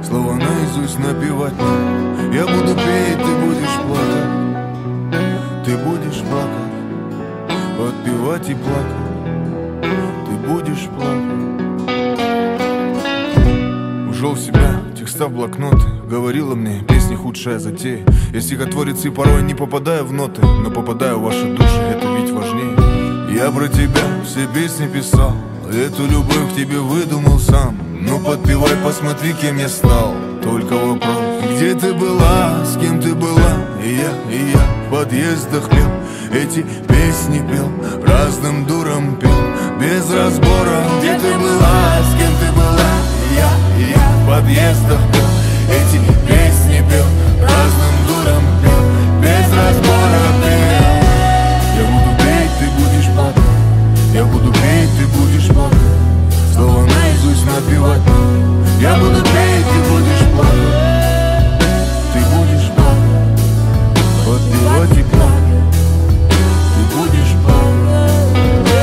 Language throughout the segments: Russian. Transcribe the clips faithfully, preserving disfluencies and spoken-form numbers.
слова наизусть напевать. Я буду петь, ты будешь плакать. Ты будешь плакать, подпевать и плакать. Ты будешь плакать. Ушел в себя, текста в блокноты. Говорила мне, песни худшая затея. Я стихотворец и порой не попадаю в ноты, но попадаю в ваши души, это ведь важнее. Я про тебя все песни писал, эту любовь к тебе выдумал сам. Ну подпевай, посмотри, кем я стал. Только вопрос, где ты была, с кем ты была? И я, и я в подъездах пел, эти песни пел, разным дурам пел, без разбора. Где ты была, с кем ты была? И я, и я в подъездах пел, эти песни пел, разным дурам пел, без разбора пел. Я буду петь, ты будешь плакать. Я буду петь, ты будешь плакать. Слова наизусть напевать. Я буду петь, ты будешь плакать. Ты будешь плакать, подпевать и плакать. Ты будешь плакать.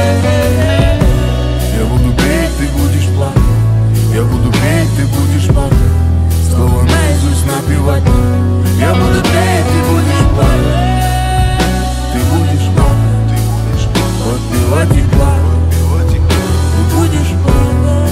Я буду петь, ты будешь плакать. Я буду петь, ты будешь плакать. Слова наизусть напевать. Я буду петь, ты будешь плакать. Ты будешь плакать, подпевать и плакать. Ты будешь плакать.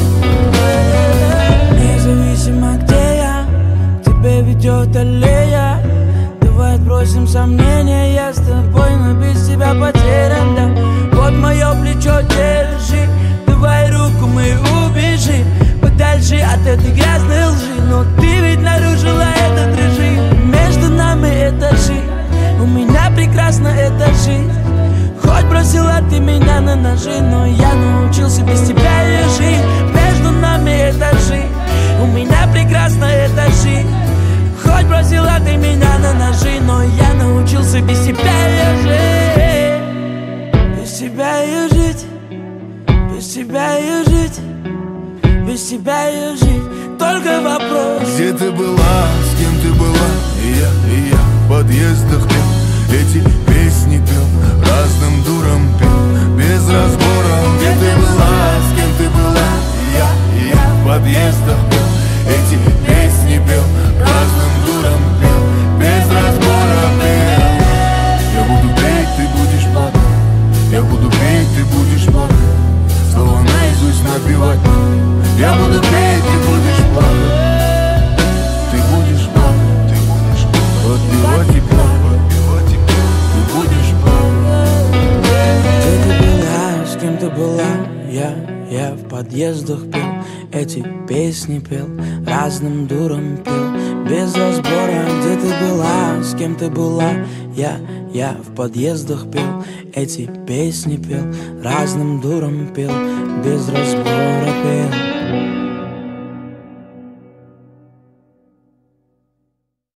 Независимо где я, к тебе ведет аллея. Давай отбросим сомнения, я с тобой, но без тебя потерян, да. Вот мое плечо держи, давай руку мы убежим подальше от этой грязной лжи. Но ты ведь нарушила этот режим. Между нами этажи, у меня прекрасно эта жизнь. Хоть бросила ты меня на ножи, но я научился без тебя ее жить. Между нами этажи, у меня прекрасно эта жизнь. Хоть бросила ты меня на ножи, но я научился без тебя ее жить. Без тебя ее жить, без тебя ее жить, без тебя ее жить. Только вопрос, где ты была, с кем ты была? И я, и я в подъездах пел, эти песни пел, разным дурам пел, без разбора. Где ты была, с кем ты была? И я, и я в подъездах пел, эти песни пел, разным дурам пел, без разбора пел. Я буду петь, ты будешь плакать. Я буду петь, ты будешь плакать. Слова наизусть напевать. Я буду петь, ты будешь плакать. Ты будешь плакать, ты будешь подпевать и плакать. Ты будешь плакать. Где ты была, с кем ты была? Я, я в подъездах пел, эти песни пел, разным дурам пел, без разбора. Где ты была, с кем ты была? Я, я в подъездах пел, эти песни пел, разным дурам пел, без разбора пел.